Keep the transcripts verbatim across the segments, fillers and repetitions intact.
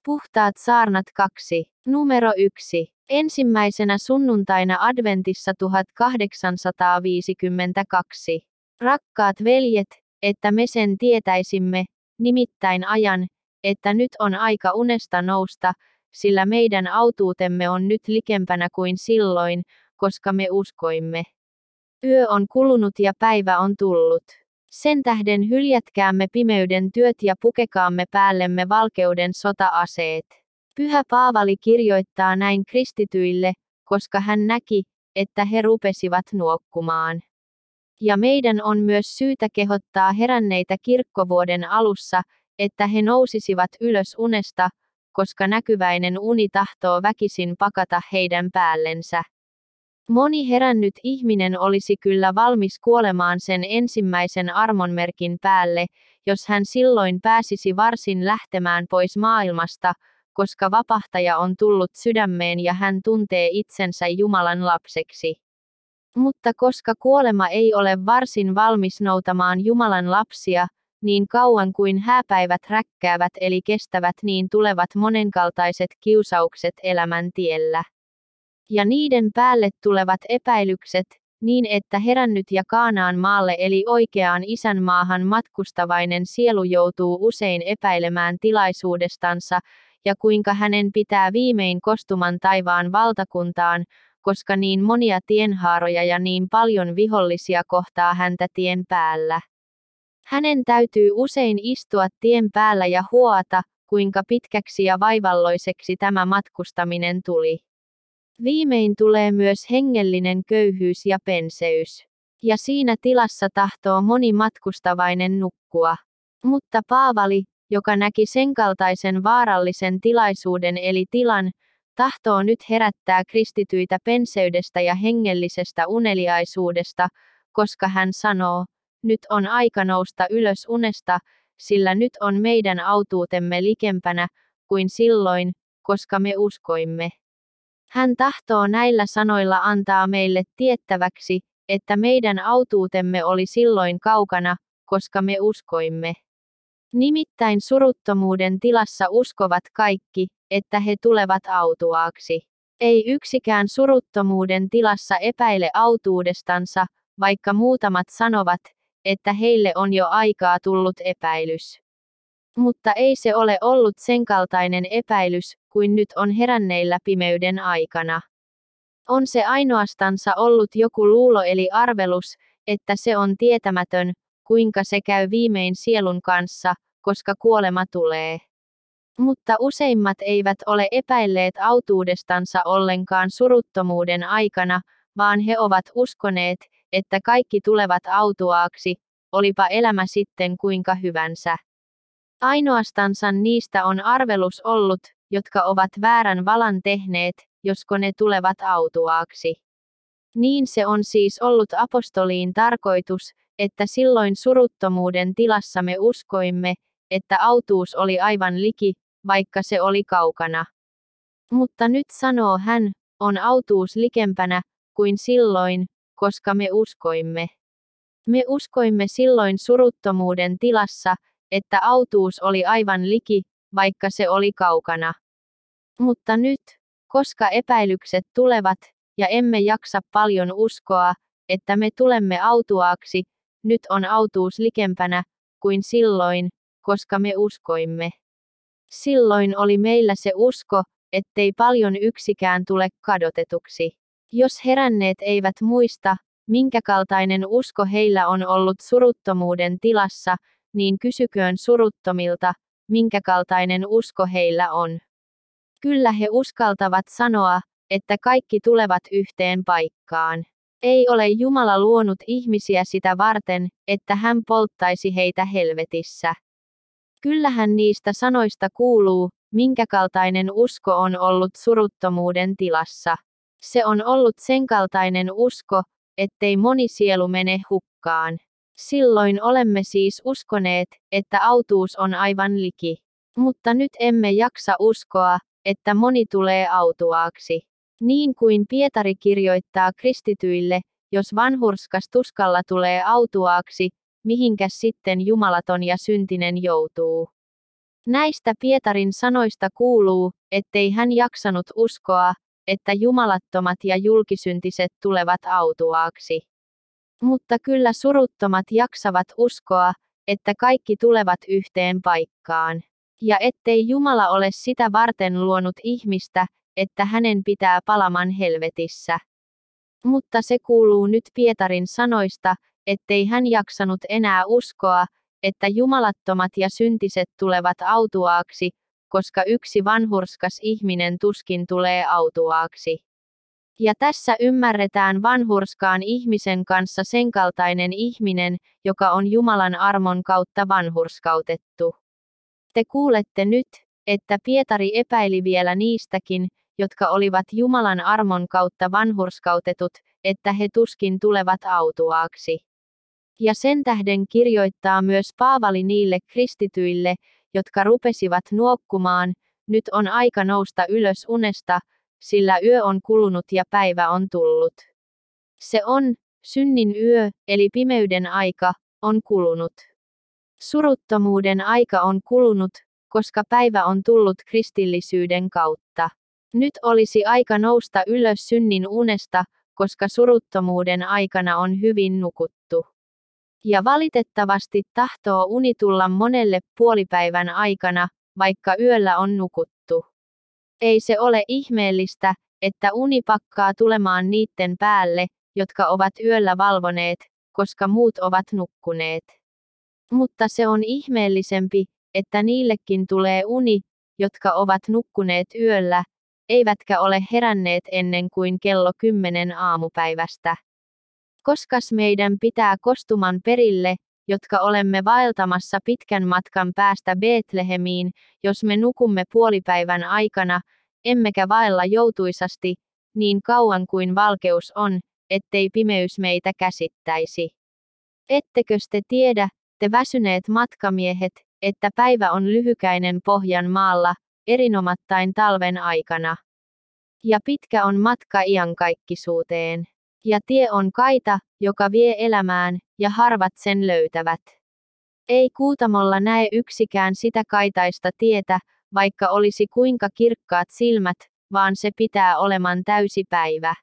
Puhtaat saarnat kaksi. Numero yksi. Ensimmäisenä sunnuntaina adventissa tuhatkahdeksansataaviisikymmentäkaksi. Rakkaat veljet, että me sen tietäisimme, nimittäin ajan, että nyt on aika unesta nousta, sillä meidän autuutemme on nyt likempänä kuin silloin, koska me uskoimme. Yö on kulunut ja päivä on tullut. Sen tähden hyljätkäämme pimeyden työt ja pukekaamme päällemme valkeuden sota-aseet. Pyhä Paavali kirjoittaa näin kristityille, koska hän näki, että he rupesivat nuokkumaan. Ja meidän on myös syytä kehottaa heränneitä kirkkovuoden alussa, että he nousisivat ylös unesta, koska näkyväinen uni tahtoo väkisin pakata heidän päällensä. Moni herännyt ihminen olisi kyllä valmis kuolemaan sen ensimmäisen armonmerkin päälle, jos hän silloin pääsisi varsin lähtemään pois maailmasta, koska vapahtaja on tullut sydämeen ja hän tuntee itsensä Jumalan lapseksi. Mutta koska kuolema ei ole varsin valmis noutamaan Jumalan lapsia, niin kauan kuin hääpäivät räkkäävät eli kestävät, niin tulevat monenkaltaiset kiusaukset elämän tiellä. Ja niiden päälle tulevat epäilykset, niin että herännyt ja Kaanaan maalle eli oikeaan isänmaahan matkustavainen sielu joutuu usein epäilemään tilaisuudestansa, ja kuinka hänen pitää viimein kostuman taivaan valtakuntaan, koska niin monia tienhaaroja ja niin paljon vihollisia kohtaa häntä tien päällä. Hänen täytyy usein istua tien päällä ja huoata, kuinka pitkäksi ja vaivalloiseksi tämä matkustaminen tuli. Viimein tulee myös hengellinen köyhyys ja penseys. Ja siinä tilassa tahtoo moni matkustavainen nukkua. Mutta Paavali, joka näki sen kaltaisen vaarallisen tilaisuuden eli tilan, tahtoo nyt herättää kristityitä penseydestä ja hengellisestä uneliaisuudesta, koska hän sanoo, nyt on aika nousta ylös unesta, sillä nyt on meidän autuutemme likempänä kuin silloin, koska me uskoimme. Hän tahtoo näillä sanoilla antaa meille tiettäväksi, että meidän autuutemme oli silloin kaukana, koska me uskoimme. Nimittäin suruttomuuden tilassa uskovat kaikki, että he tulevat autuaaksi. Ei yksikään suruttomuuden tilassa epäile autuudestansa, vaikka muutamat sanovat, että heille on jo aikaa tullut epäilys. Mutta ei se ole ollut sen kaltainen epäilys, kuin nyt on heränneillä pimeyden aikana. On se ainoastansa ollut joku luulo eli arvelus, että se on tietämätön, kuinka se käy viimein sielun kanssa, koska kuolema tulee. Mutta useimmat eivät ole epäilleet autuudestansa ollenkaan suruttomuuden aikana, vaan he ovat uskoneet, että kaikki tulevat autuaaksi, olipa elämä sitten kuinka hyvänsä. Ainoastansa niistä on arvelus ollut, jotka ovat väärän valan tehneet, josko ne tulevat autuaaksi. Niin se on siis ollut apostoliin tarkoitus, että silloin suruttomuuden tilassa me uskoimme, että autuus oli aivan liki, vaikka se oli kaukana. Mutta nyt sanoo hän, on autuus likempänä kuin silloin, koska me uskoimme. Me uskoimme silloin suruttomuuden tilassa, että autuus oli aivan liki, vaikka se oli kaukana. Mutta nyt, koska epäilykset tulevat, ja emme jaksa paljon uskoa, että me tulemme autuaaksi, nyt on autuus likempänä kuin silloin, koska me uskoimme. Silloin oli meillä se usko, ettei paljon yksikään tule kadotetuksi. Jos heränneet eivät muista, minkä kaltainen usko heillä on ollut suruttomuuden tilassa, niin kysyköön suruttomilta, minkä kaltainen usko heillä on. Kyllä he uskaltavat sanoa, että kaikki tulevat yhteen paikkaan. Ei ole Jumala luonut ihmisiä sitä varten, että hän polttaisi heitä helvetissä. Kyllähän niistä sanoista kuuluu, minkä kaltainen usko on ollut suruttomuuden tilassa. Se on ollut sen kaltainen usko, ettei moni sielu mene hukkaan. Silloin olemme siis uskoneet, että autuus on aivan liki. Mutta nyt emme jaksa uskoa, että moni tulee autuaaksi. Niin kuin Pietari kirjoittaa kristityille, jos vanhurskas tuskalla tulee autuaaksi, mihinkäs sitten jumalaton ja syntinen joutuu. Näistä Pietarin sanoista kuuluu, ettei hän jaksanut uskoa, että jumalattomat ja julkisyntiset tulevat autuaaksi. Mutta kyllä suruttomat jaksavat uskoa, että kaikki tulevat yhteen paikkaan. Ja ettei Jumala ole sitä varten luonut ihmistä, että hänen pitää palaman helvetissä. Mutta se kuuluu nyt Pietarin sanoista, ettei hän jaksanut enää uskoa, että jumalattomat ja syntiset tulevat autuaaksi, koska yksi vanhurskas ihminen tuskin tulee autuaaksi. Ja tässä ymmärretään vanhurskaan ihmisen kanssa senkaltainen ihminen, joka on Jumalan armon kautta vanhurskautettu. Te kuulette nyt, että Pietari epäili vielä niistäkin, jotka olivat Jumalan armon kautta vanhurskautetut, että he tuskin tulevat autuaaksi. Ja sen tähden kirjoittaa myös Paavali niille kristityille, jotka rupesivat nuokkumaan, nyt on aika nousta ylös unesta, sillä yö on kulunut ja päivä on tullut. Se on, synnin yö, eli pimeyden aika, on kulunut. Suruttomuuden aika on kulunut, koska päivä on tullut kristillisyyden kautta. Nyt olisi aika nousta ylös synnin unesta, koska suruttomuuden aikana on hyvin nukuttu. Ja valitettavasti tahtoo uni tulla monelle puolipäivän aikana, vaikka yöllä on nukuttu. Ei se ole ihmeellistä, että uni pakkaa tulemaan niitten päälle, jotka ovat yöllä valvoneet, koska muut ovat nukkuneet. Mutta se on ihmeellisempi, että niillekin tulee uni, jotka ovat nukkuneet yöllä, eivätkä ole heränneet ennen kuin kello kymmenen aamupäivästä. Koskas meidän pitää kostuman perille, jotka olemme vaeltamassa pitkän matkan päästä Betlehemiin, jos me nukumme puolipäivän aikana, emmekä vaella joutuisasti, niin kauan kuin valkeus on, ettei pimeys meitä käsittäisi. Ettekös te tiedä, te väsyneet matkamiehet, että päivä on lyhykäinen Pohjan maalla, erinomattain talven aikana. Ja pitkä on matka iankaikkisuuteen. Ja tie on kaita, joka vie elämään, ja harvat sen löytävät. Ei Kuutamolla näe yksikään sitä kaitaista tietä, vaikka olisi kuinka kirkkaat silmät, vaan se pitää oleman täysi päivä.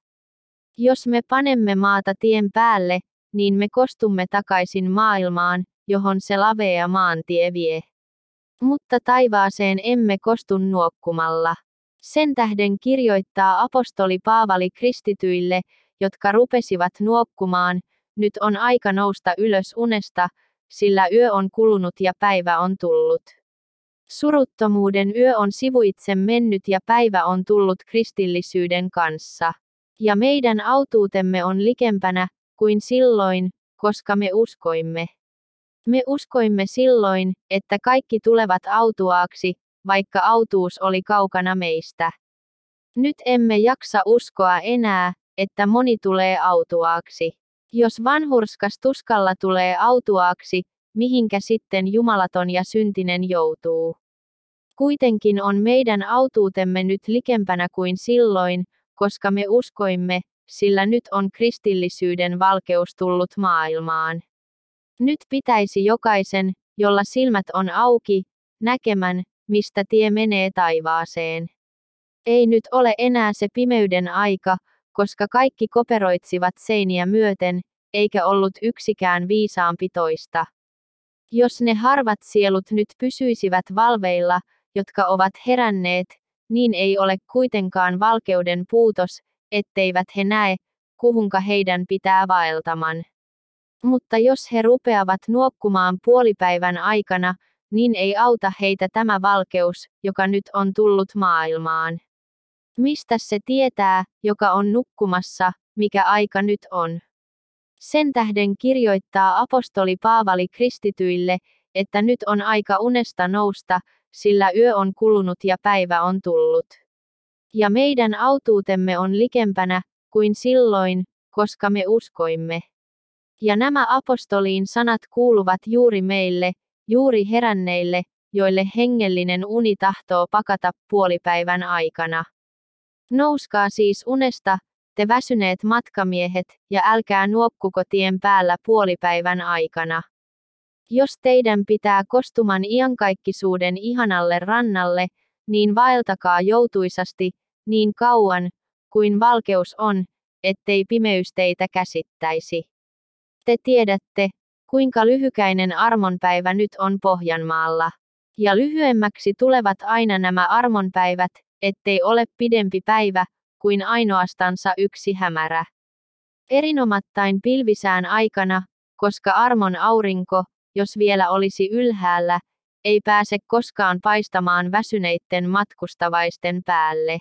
Jos me panemme maata tien päälle, niin me kostumme takaisin maailmaan, johon se lavea maantie vie. Mutta taivaaseen emme kostu nuokkumalla. Sen tähden kirjoittaa apostoli Paavali kristityille, jotka rupesivat nuokkumaan, nyt on aika nousta ylös unesta, sillä yö on kulunut ja päivä on tullut. Suruttomuuden yö on sivuitse mennyt ja päivä on tullut kristillisyyden kanssa. Ja meidän autuutemme on likempänä, kuin silloin, koska me uskoimme. Me uskoimme silloin, että kaikki tulevat autuaaksi, vaikka autuus oli kaukana meistä. Nyt emme jaksa uskoa enää, että moni tulee autuaaksi. Jos vanhurskas tuskalla tulee autuaaksi, mihinkä sitten jumalaton ja syntinen joutuu? Kuitenkin on meidän autuutemme nyt likempänä kuin silloin, koska me uskoimme, sillä nyt on kristillisyyden valkeus tullut maailmaan. Nyt pitäisi jokaisen, jolla silmät on auki, näkemän, mistä tie menee taivaaseen. Ei nyt ole enää se pimeyden aika, koska kaikki koperoitsivat seiniä myöten, eikä ollut yksikään viisaampi toista. Jos ne harvat sielut nyt pysyisivät valveilla, jotka ovat heränneet, niin ei ole kuitenkaan valkeuden puutos, etteivät he näe, kuhunka heidän pitää vaeltaman. Mutta jos he rupeavat nuokkumaan puolipäivän aikana, niin ei auta heitä tämä valkeus, joka nyt on tullut maailmaan. Mistä se tietää, joka on nukkumassa, mikä aika nyt on? Sen tähden kirjoittaa apostoli Paavali kristityille, että nyt on aika unesta nousta, sillä yö on kulunut ja päivä on tullut. Ja meidän autuutemme on likempänä, kuin silloin, koska me uskoimme. Ja nämä apostoliin sanat kuuluvat juuri meille, juuri heränneille, joille hengellinen uni tahtoo pakata puolipäivän aikana. Nouskaa siis unesta, te väsyneet matkamiehet, ja älkää nuokkuko tien päällä puolipäivän aikana. Jos teidän pitää kostuman iankaikkisuuden ihanalle rannalle, niin vaeltakaa joutuisasti, niin kauan, kuin valkeus on, ettei pimeys teitä käsittäisi. Te tiedätte, kuinka lyhykäinen armonpäivä nyt on Pohjanmaalla. Ja lyhyemmäksi tulevat aina nämä armonpäivät, ettei ole pidempi päivä, kuin ainoastansa yksi hämärä. Erinomattain pilvisään aikana, koska armon aurinko, jos vielä olisi ylhäällä, ei pääse koskaan paistamaan väsyneitten matkustavaisten päälle.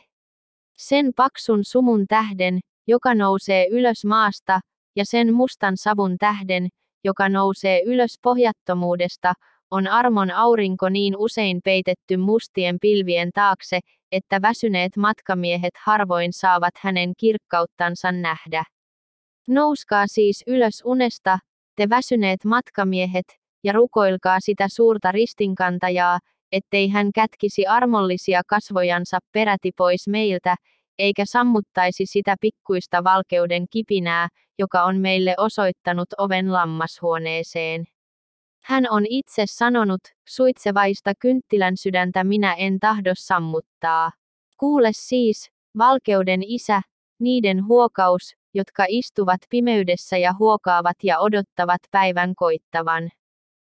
Sen paksun sumun tähden, joka nousee ylös maasta, ja sen mustan savun tähden, joka nousee ylös pohjattomuudesta, on armon aurinko niin usein peitetty mustien pilvien taakse, että väsyneet matkamiehet harvoin saavat hänen kirkkauttansa nähdä. Nouskaa siis ylös unesta, te väsyneet matkamiehet, ja rukoilkaa sitä suurta ristinkantajaa, ettei hän kätkisi armollisia kasvojansa peräti pois meiltä, eikä sammuttaisi sitä pikkuista valkeuden kipinää, joka on meille osoittanut oven lammashuoneeseen. Hän on itse sanonut, suitsevaista kynttilän sydäntä minä en tahdo sammuttaa. Kuule siis, valkeuden isä, niiden huokaus, jotka istuvat pimeydessä ja huokaavat ja odottavat päivän koittavan.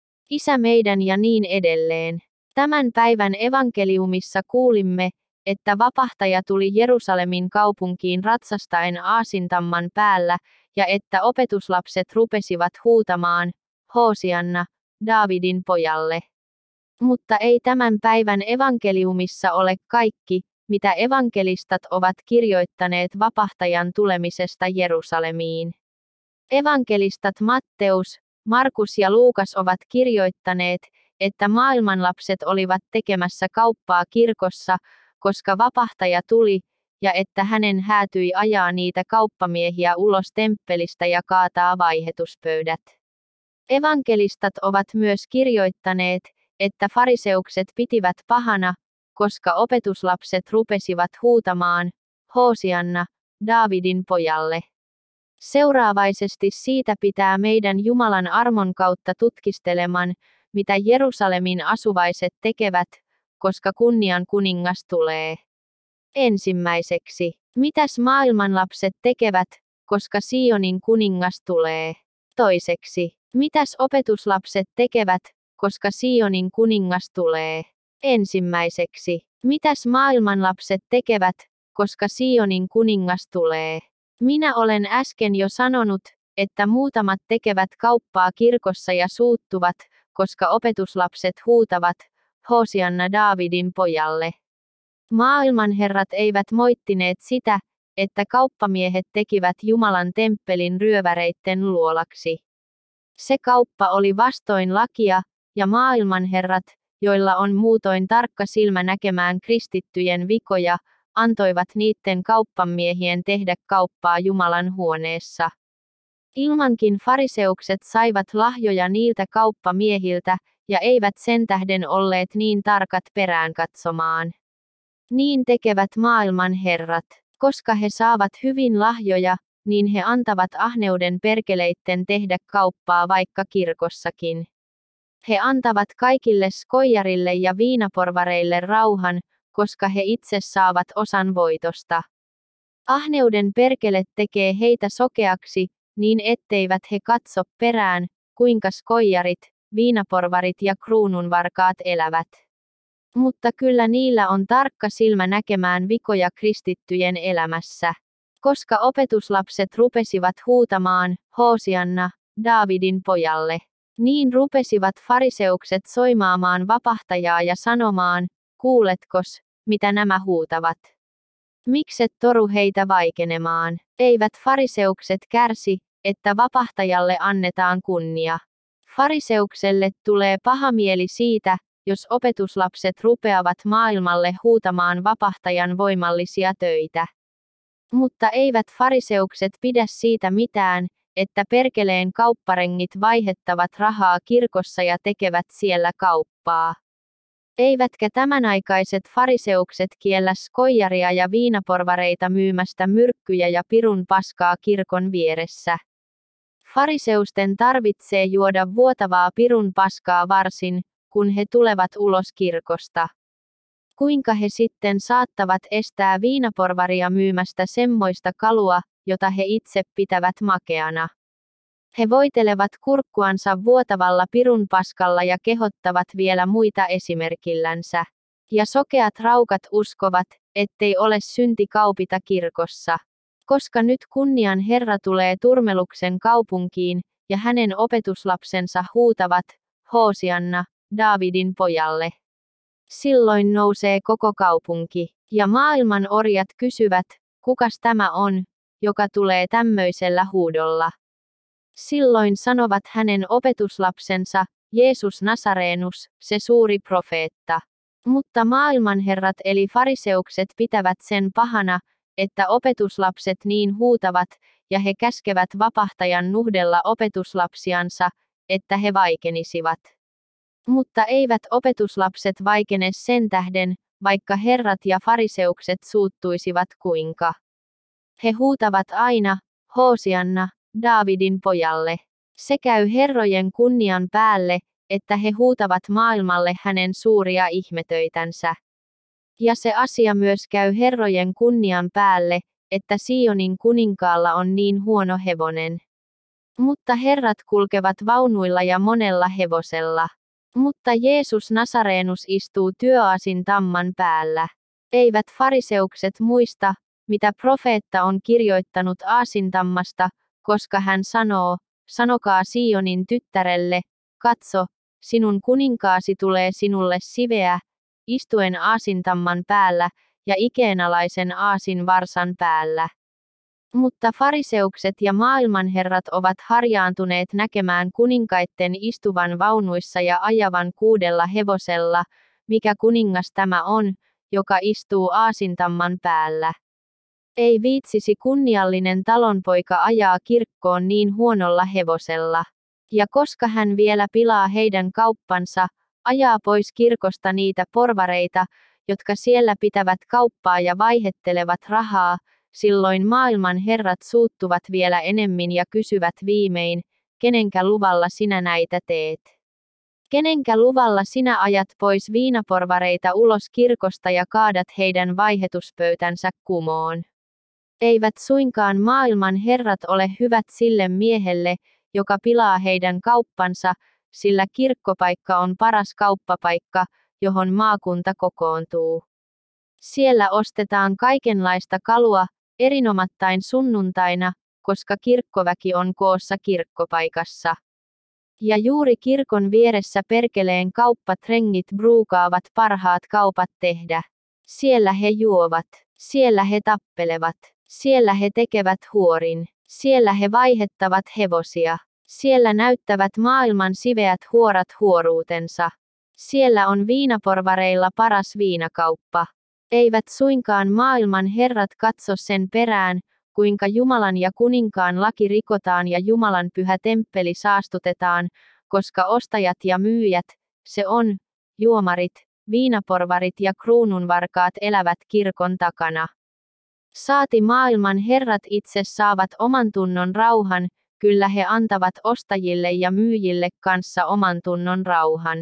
Isä meidän ja niin edelleen. Tämän päivän evankeliumissa kuulimme, että vapahtaja tuli Jerusalemin kaupunkiin ratsastaen aasintamman päällä, ja että opetuslapset rupesivat huutamaan, Hoosianna, Daavidin pojalle. Mutta ei tämän päivän evankeliumissa ole kaikki, mitä evankelistat ovat kirjoittaneet vapahtajan tulemisesta Jerusalemiin. Evankelistat Matteus, Markus ja Luukas ovat kirjoittaneet, että maailmanlapset olivat tekemässä kauppaa kirkossa, koska vapahtaja tuli, ja että hänen häätyi ajaa niitä kauppamiehiä ulos temppelistä ja kaataa vaihetuspöydät. Evankelistat ovat myös kirjoittaneet, että fariseukset pitivät pahana, koska opetuslapset rupesivat huutamaan, Hoosianna, Daavidin pojalle. Seuraavaisesti siitä pitää meidän Jumalan armon kautta tutkisteleman, mitä Jerusalemin asuvaiset tekevät, koska kunnian kuningas tulee. Ensimmäiseksi, mitäs maailmanlapset tekevät, koska Sionin kuningas tulee. Toiseksi, mitäs opetuslapset tekevät, koska Sionin kuningas tulee. Ensimmäiseksi, mitäs maailmanlapset tekevät, koska Sionin kuningas tulee. Minä olen äsken jo sanonut, että muutamat tekevät kauppaa kirkossa ja suuttuvat, koska opetuslapset huutavat, Hoosianna Daavidin pojalle. Maailmanherrat eivät moittineet sitä, että kauppamiehet tekivät Jumalan temppelin ryöväreitten luolaksi. Se kauppa oli vastoin lakia, ja maailmanherrat, joilla on muutoin tarkka silmä näkemään kristittyjen vikoja, antoivat niitten kauppamiehien tehdä kauppaa Jumalan huoneessa. Ilmankin fariseukset saivat lahjoja niiltä kauppamiehiltä, ja eivät sen tähden olleet niin tarkat perään katsomaan. Niin tekevät maailman herrat. Koska he saavat hyvin lahjoja, niin he antavat ahneuden perkeleitten tehdä kauppaa vaikka kirkossakin. He antavat kaikille skoijarille ja viinaporvareille rauhan, koska he itse saavat osan voitosta. Ahneuden perkele tekee heitä sokeaksi, niin etteivät he katso perään, kuinka skoijarit, viinaporvarit ja kruununvarkaat elävät. Mutta kyllä niillä on tarkka silmä näkemään vikoja kristittyjen elämässä. Koska opetuslapset rupesivat huutamaan, Hoosianna, Daavidin pojalle. Niin rupesivat fariseukset soimaamaan vapahtajaa ja sanomaan, kuuletkos, mitä nämä huutavat. Mikset toru heitä vaikenemaan? Eivät fariseukset kärsi, että vapahtajalle annetaan kunnia. Fariseukselle tulee paha mieli siitä, jos opetuslapset rupeavat maailmalle huutamaan vapahtajan voimallisia töitä. Mutta eivät fariseukset pidä siitä mitään, että perkeleen kaupparengit vaihettavat rahaa kirkossa ja tekevät siellä kauppaa. Eivätkä tämänaikaiset fariseukset kiellä skoijaria ja viinaporvareita myymästä myrkkyjä ja pirun paskaa kirkon vieressä. Fariseusten tarvitsee juoda vuotavaa pirun paskaa varsin, kun he tulevat ulos kirkosta. Kuinka he sitten saattavat estää viinaporvaria myymästä semmoista kalua, jota he itse pitävät makeana? He voitelevat kurkkuansa vuotavalla pirun paskalla ja kehottavat vielä muita esimerkillänsä. Ja sokeat raukat uskovat, ettei ole synti kaupita kirkossa. Koska nyt kunnian Herra tulee Turmeluksen kaupunkiin, ja hänen opetuslapsensa huutavat, Hoosianna, Daavidin pojalle. Silloin nousee koko kaupunki, ja maailman orjat kysyvät, kukas tämä on, joka tulee tämmöisellä huudolla. Silloin sanovat hänen opetuslapsensa, Jeesus Nasarenus, se suuri profeetta. Mutta maailmanherrat eli fariseukset pitävät sen pahana, että opetuslapset niin huutavat, ja he käskevät vapahtajan nuhdella opetuslapsiansa, että he vaikenisivat. Mutta eivät opetuslapset vaikene sen tähden, vaikka herrat ja fariseukset suuttuisivat kuinka. He huutavat aina, Hoosianna, Daavidin pojalle. Se käy herrojen kunnian päälle, että he huutavat maailmalle hänen suuria ihmetöitänsä. Ja se asia myös käy herrojen kunnian päälle, että Sionin kuninkaalla on niin huono hevonen. Mutta herrat kulkevat vaunuilla ja monella hevosella. Mutta Jeesus Nasarenus istuu työaasin tamman päällä. Eivät fariseukset muista, mitä profeetta on kirjoittanut aasintammasta, koska hän sanoo, sanokaa Sionin tyttärelle, katso, sinun kuninkaasi tulee sinulle siveä, istuen aasintamman päällä, ja ikeenalaisen aasin varsan päällä. Mutta fariseukset ja maailmanherrat ovat harjaantuneet näkemään kuninkaitten istuvan vaunuissa ja ajavan kuudella hevosella, mikä kuningas tämä on, joka istuu aasintamman päällä. Ei viitsisi kunniallinen talonpoika ajaa kirkkoon niin huonolla hevosella. Ja koska hän vielä pilaa heidän kauppansa, ajaa pois kirkosta niitä porvareita, jotka siellä pitävät kauppaa ja vaihettelevat rahaa, silloin maailman herrat suuttuvat vielä enemmän ja kysyvät viimein, kenenkä luvalla sinä näitä teet? Kenenkä luvalla sinä ajat pois viinaporvareita ulos kirkosta ja kaadat heidän vaihetuspöytänsä kumoon? Eivät suinkaan maailman herrat ole hyvät sille miehelle, joka pilaa heidän kauppansa, sillä kirkkopaikka on paras kauppapaikka, johon maakunta kokoontuu. Siellä ostetaan kaikenlaista kalua, erinomattain sunnuntaina, koska kirkkoväki on koossa kirkkopaikassa. Ja juuri kirkon vieressä perkeleen kauppatrengit bruukaavat parhaat kaupat tehdä. Siellä he juovat, siellä he tappelevat, siellä he tekevät huorin, siellä he vaihettavat hevosia, siellä näyttävät maailman siveät huorat huoruutensa. Siellä on viinaporvareilla paras viinakauppa. Eivät suinkaan maailman herrat katso sen perään, kuinka Jumalan ja kuninkaan laki rikotaan ja Jumalan pyhä temppeli saastutetaan, koska ostajat ja myyjät, se on, juomarit, viinaporvarit ja kruununvarkaat elävät kirkon takana. Saati maailman herrat itse saavat oman tunnon rauhan, kyllä he antavat ostajille ja myyjille kanssa oman tunnon rauhan.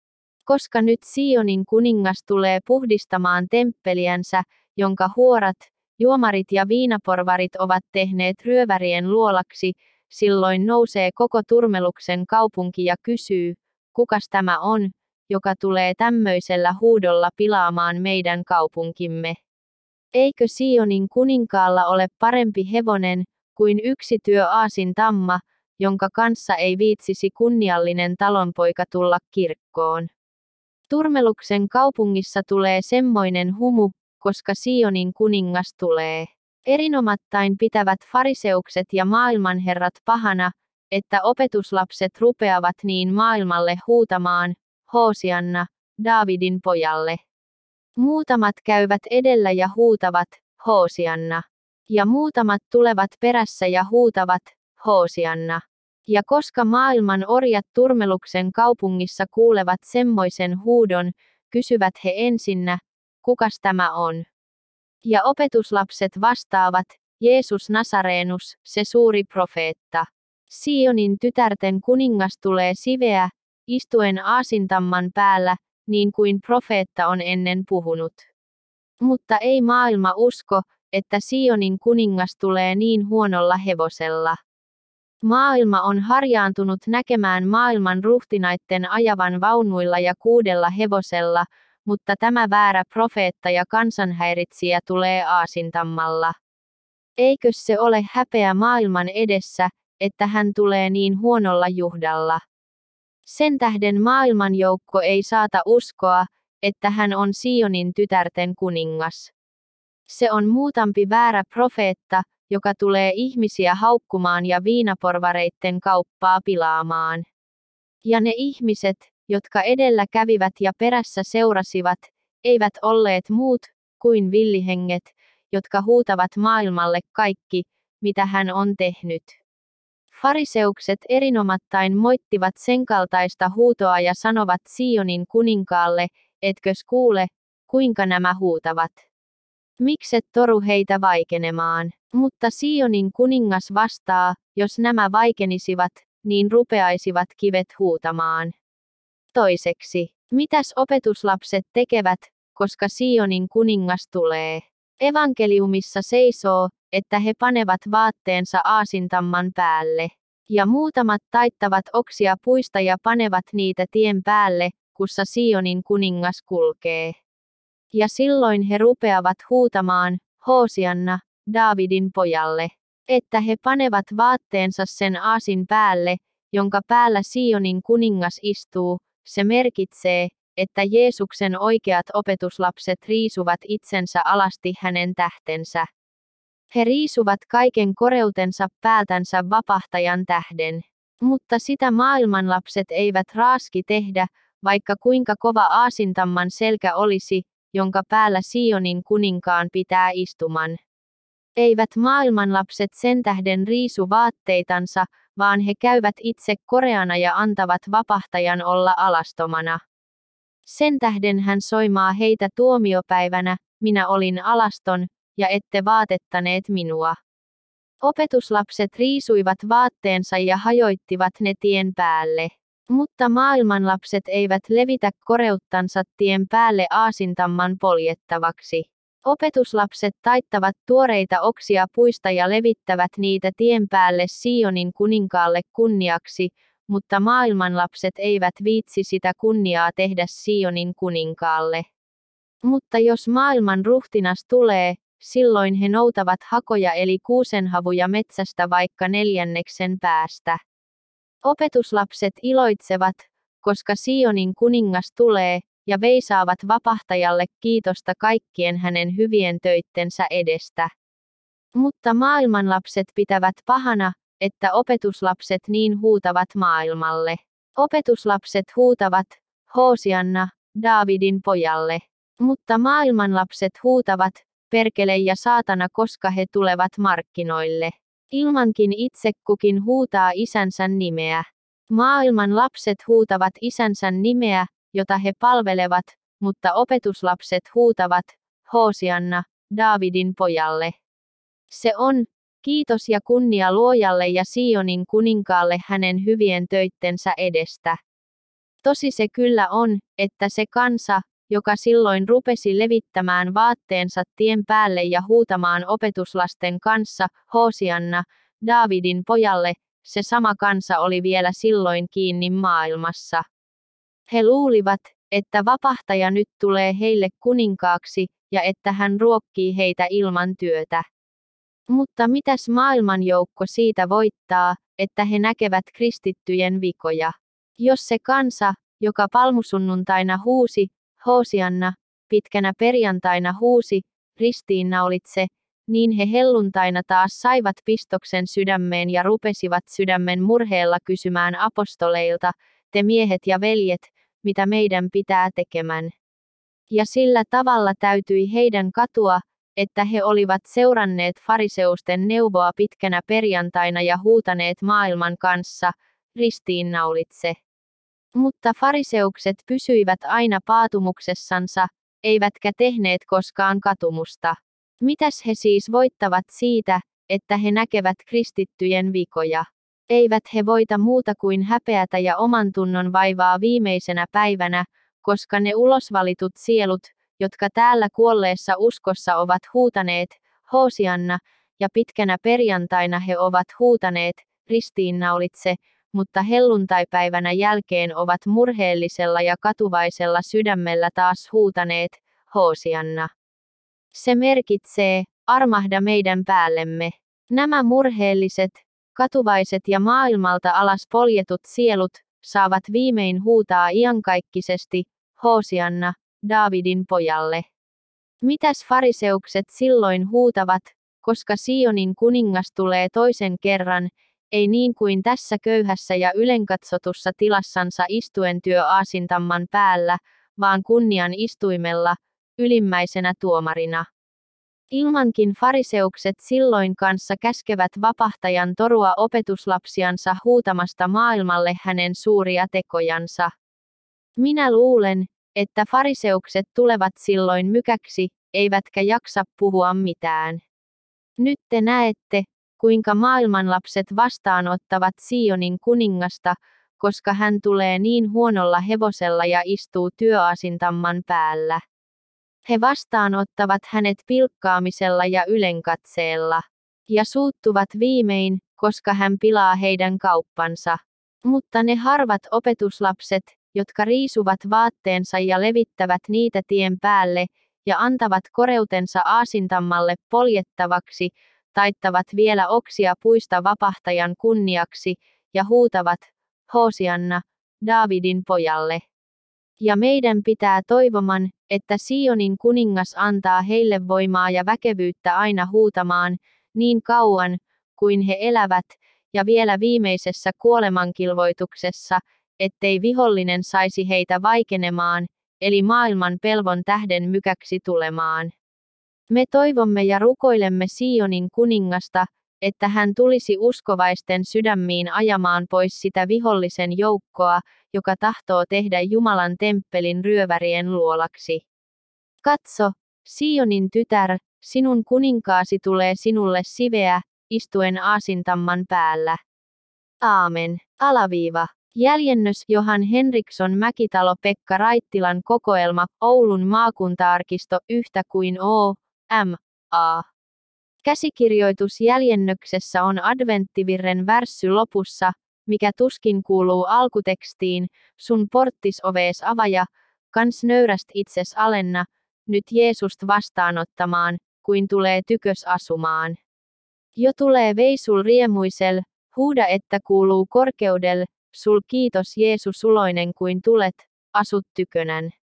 Koska nyt Sionin kuningas tulee puhdistamaan temppeliänsä, jonka huorat, juomarit ja viinaporvarit ovat tehneet ryövärien luolaksi, silloin nousee koko Turmeluksen kaupunki ja kysyy, kukas tämä on, joka tulee tämmöisellä huudolla pilaamaan meidän kaupunkimme? Eikö Sionin kuninkaalla ole parempi hevonen, kuin yksi työaasin tamma, jonka kanssa ei viitsisi kunniallinen talonpoika tulla kirkkoon? Turmeluksen kaupungissa tulee semmoinen humu, koska Sionin kuningas tulee. Erinomattain pitävät fariseukset ja maailmanherrat pahana, että opetuslapset rupeavat niin maailmalle huutamaan, Hoosianna, Daavidin pojalle. Muutamat käyvät edellä ja huutavat, Hoosianna. Ja muutamat tulevat perässä ja huutavat, Hoosianna. Ja koska maailman orjat Turmeluksen kaupungissa kuulevat semmoisen huudon, kysyvät he ensinnä, kukas tämä on? Ja opetuslapset vastaavat, Jeesus Nasarenus, se suuri profeetta. Sionin tytärten kuningas tulee siveä, istuen aasintamman päällä, niin kuin profeetta on ennen puhunut. Mutta ei maailma usko, että Sionin kuningas tulee niin huonolla hevosella. Maailma on harjaantunut näkemään maailman ruhtinaitten ajavan vaunuilla ja kuudella hevosella, mutta tämä väärä profeetta ja kansanhäiritsijä tulee aasintammalla. Eikös se ole häpeä maailman edessä, että hän tulee niin huonolla juhdalla? Sen tähden maailmanjoukko ei saata uskoa, että hän on Sionin tytärten kuningas. Se on muutampi väärä profeetta, joka tulee ihmisiä haukkumaan ja viinaporvareitten kauppaa pilaamaan. Ja ne ihmiset, jotka edellä kävivät ja perässä seurasivat, eivät olleet muut kuin villihenget, jotka huutavat maailmalle kaikki, mitä hän on tehnyt. Fariseukset erinomattain moittivat sen kaltaista huutoa ja sanovat Sionin kuninkaalle, etkös kuule, kuinka nämä huutavat. Mikset toru heitä vaikenemaan? Mutta Sionin kuningas vastaa, jos nämä vaikenisivat, niin rupeaisivat kivet huutamaan. Toiseksi, mitäs opetuslapset tekevät, koska Sionin kuningas tulee? Evankeliumissa seisoo, että he panevat vaatteensa aasintamman päälle. Ja muutamat taittavat oksia puista ja panevat niitä tien päälle, kussa Sionin kuningas kulkee. Ja silloin he rupeavat huutamaan, Hoosianna, Daavidin pojalle, että he panevat vaatteensa sen aasin päälle, jonka päällä Sionin kuningas istuu. Se merkitsee, että Jeesuksen oikeat opetuslapset riisuvat itsensä alasti hänen tähtensä. He riisuvat kaiken koreutensa päältänsä vapahtajan tähden. Mutta sitä maailmanlapset eivät raaski tehdä, vaikka kuinka kova aasintamman selkä olisi, jonka päällä Sionin kuninkaan pitää istuman. Eivät maailmanlapset sen tähden riisu vaatteitansa, vaan he käyvät itse koreana ja antavat vapahtajan olla alastomana. Sen tähden hän soimaa heitä tuomiopäivänä, minä olin alaston, ja ette vaatettaneet minua. Opetuslapset riisuivat vaatteensa ja hajoittivat ne tien päälle. Mutta maailmanlapset eivät levitä koreuttansa tien päälle aasintamman poljettavaksi. Opetuslapset taittavat tuoreita oksia puista ja levittävät niitä tien päälle Sionin kuninkaalle kunniaksi, mutta maailmanlapset eivät viitsi sitä kunniaa tehdä Sionin kuninkaalle. Mutta jos maailman ruhtinas tulee, silloin he noutavat hakoja eli kuusenhavuja metsästä vaikka neljänneksen päästä. Opetuslapset iloitsevat, koska Sionin kuningas tulee, ja veisaavat vapahtajalle kiitosta kaikkien hänen hyvien töittensä edestä. Mutta maailmanlapset pitävät pahana, että opetuslapset niin huutavat maailmalle. Opetuslapset huutavat, Hoosianna, Daavidin pojalle. Mutta maailmanlapset huutavat, perkele ja saatana, koska he tulevat markkinoille. Ilmankin itse kukin huutaa isänsä nimeä. Maailman lapset huutavat isänsä nimeä, jota he palvelevat, mutta opetuslapset huutavat, Hoosianna, Daavidin pojalle. Se on, kiitos ja kunnia Luojalle ja Sionin kuninkaalle hänen hyvien töittensä edestä. Tosi se kyllä on, että se kansa, joka silloin rupesi levittämään vaatteensa tien päälle ja huutamaan opetuslasten kanssa, Hoosianna, Daavidin pojalle, se sama kansa oli vielä silloin kiinni maailmassa. He luulivat, että vapahtaja nyt tulee heille kuninkaaksi, ja että hän ruokkii heitä ilman työtä. Mutta mitäs maailmanjoukko siitä voittaa, että he näkevät kristittyjen vikoja? Jos se kansa, joka palmusunnuntaina huusi, Hoosianna, pitkänä perjantaina huusi, ristiinnaulitse, niin he helluntaina taas saivat pistoksen sydämeen ja rupesivat sydämen murheella kysymään apostoleilta, te miehet ja veljet, mitä meidän pitää tekemän. Ja sillä tavalla täytyi heidän katua, että he olivat seuranneet fariseusten neuvoa pitkänä perjantaina ja huutaneet maailman kanssa, ristiinnaulitse. Mutta fariseukset pysyivät aina paatumuksessansa, eivätkä tehneet koskaan katumusta. Mitäs he siis voittavat siitä, että he näkevät kristittyjen vikoja? Eivät he voita muuta kuin häpeätä ja oman tunnon vaivaa viimeisenä päivänä, koska ne ulosvalitut sielut, jotka täällä kuolleessa uskossa ovat huutaneet, Hoosianna, ja pitkänä perjantaina he ovat huutaneet, ristiinnaulitse, mutta helluntaipäivänä jälkeen ovat murheellisella ja katuvaisella sydämellä taas huutaneet, Hoosianna. Se merkitsee, armahda meidän päällemme. Nämä murheelliset, katuvaiset ja maailmalta alas poljetut sielut, saavat viimein huutaa iankaikkisesti, Hoosianna, Daavidin pojalle. Mitäs fariseukset silloin huutavat, koska Sionin kuningas tulee toisen kerran, ei niin kuin tässä köyhässä ja ylenkatsotussa tilassansa istuen työaasintamman päällä, vaan kunnian istuimella, ylimmäisenä tuomarina. Ilmankin fariseukset silloin kanssa käskevät vapahtajan torua opetuslapsiansa huutamasta maailmalle hänen suuria tekojansa. Minä luulen, että fariseukset tulevat silloin mykäksi, eivätkä jaksa puhua mitään. Nyt te näette, kuinka maailmanlapset vastaanottavat Sionin kuningasta, koska hän tulee niin huonolla hevosella ja istuu työaasintamman päällä. He vastaanottavat hänet pilkkaamisella ja ylenkatseella. Ja suuttuvat viimein, koska hän pilaa heidän kauppansa. Mutta ne harvat opetuslapset, jotka riisuvat vaatteensa ja levittävät niitä tien päälle, ja antavat koreutensa aasintammalle poljettavaksi, taittavat vielä oksia puista vapahtajan kunniaksi, ja huutavat, Hoosianna, Daavidin pojalle. Ja meidän pitää toivoman, että Sionin kuningas antaa heille voimaa ja väkevyyttä aina huutamaan, niin kauan, kuin he elävät, ja vielä viimeisessä kuolemankilvoituksessa, ettei vihollinen saisi heitä vaikenemaan, eli maailman pelvon tähden mykäksi tulemaan. Me toivomme ja rukoilemme Sionin kuningasta, että hän tulisi uskovaisten sydämiin ajamaan pois sitä vihollisen joukkoa, joka tahtoo tehdä Jumalan temppelin ryövärien luolaksi. Katso, Sionin tytär, sinun kuninkaasi tulee sinulle siveä, istuen aasintamman päällä. Aamen. Alaviiva. Jäljennös Johan Henriksson Mäkitalo Pekka Raittilan kokoelma, Oulun maakuntaarkisto yhtä kuin O, M, A. Käsikirjoitus jäljennöksessä on adventtivirren värssy lopussa, mikä tuskin kuuluu alkutekstiin, sun porttis ovees avaja, kans nöyräst itses alenna, nyt Jeesust vastaanottamaan, kuin tulee tykös asumaan. Jo tulee veisul riemuisel, huuda että kuuluu korkeudel, sul kiitos Jeesus suloinen kuin tulet, asut tykönän.